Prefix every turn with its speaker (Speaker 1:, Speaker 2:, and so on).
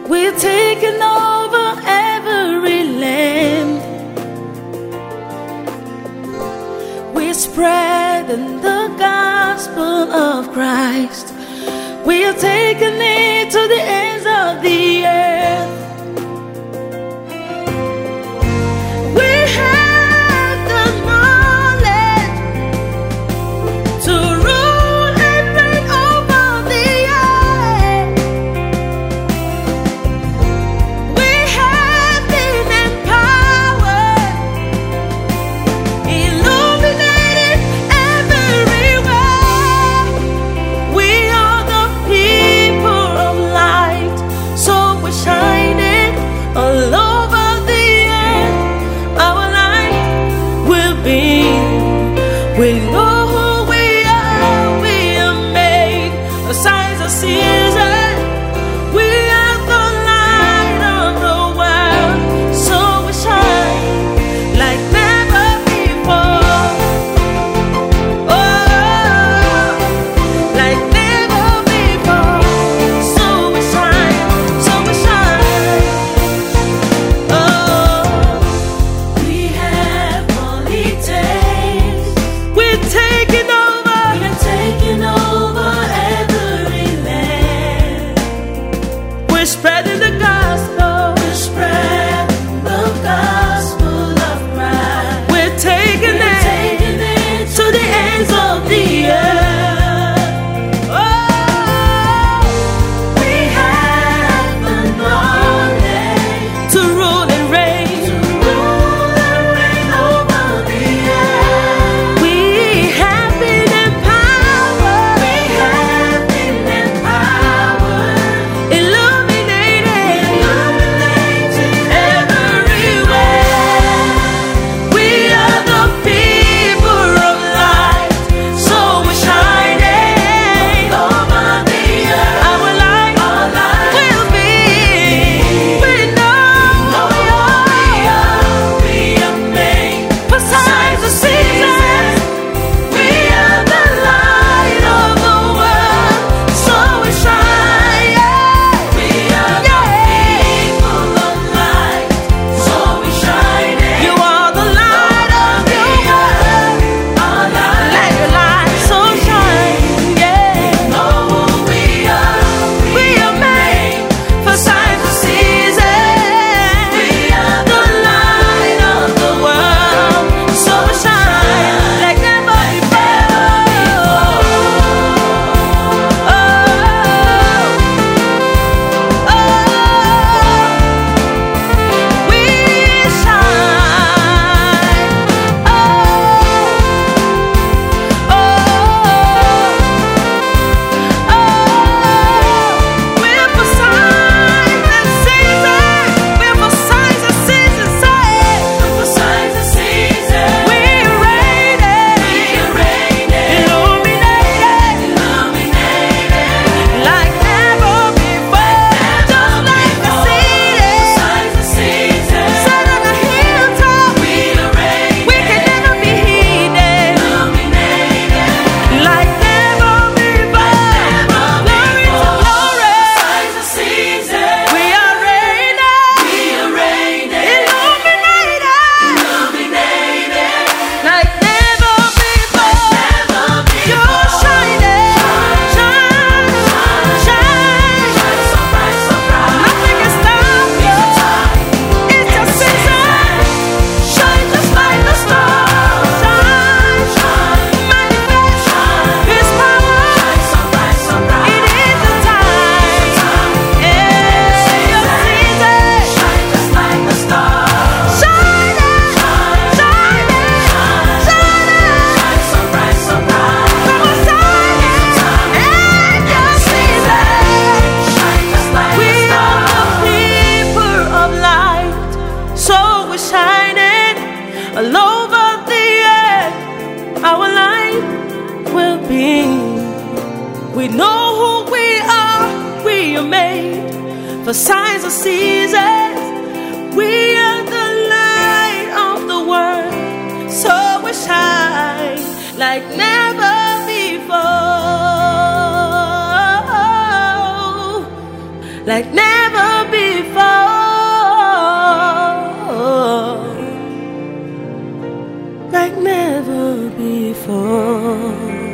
Speaker 1: We're taking over every land. We're spreading the gospel of Christ. We are taking it to the ends of the earth. We have the knowledge to rule and reign over the earth. We have been empowered, illuminated everywhere. We are the people of light, so we're shining all over the earth. Our light will be. We know who we are. We are made of signs of season. We are the light of the world, so we shine like never before. Oh, like never before. So we shine, so we shine. Oh, we have all it takes. We're taking over. We're taking over every land. We're spreading the gospel. We're spreading the gospel of Christ. We're taking it to the ends of the earth. Oh, we have the knowledge to rule and reign. Over the earth. We have been empowered. We have been empowered. Illuminated everywhere. We are the people of light, so we're shining over the earth. Our light will be. We know we are made for signs of seasons. We are the light of the world, so we shine. We are the people of light, so we shine. You are the light of the earth. Let your light so shine. Yeah. Know who we are. We are made for signs of seasons. We are the light of the world, so we shine like never before. Oh, we shine. We're for signs and seasons. We're for signs and seasons. We're for signs and seasons. We're reigning, illuminated like never before. Just like the city set on a hilltop. We can never be hidden like never before. Glory to glory. We are reigning, illuminated like never before. You're shining, shine. Nothing can stop you. It's your season. Shine just like the stars. Shine, manifest His power. It is the time. It's your season. Shine just like the stars. Shining. Come on, shine. And your season. We are the people of light, so we're shining all over the earth. Our light will be. We know who we are. We are made for signs of seasons. We are the light of the world, so we shine like never before. like never before. before.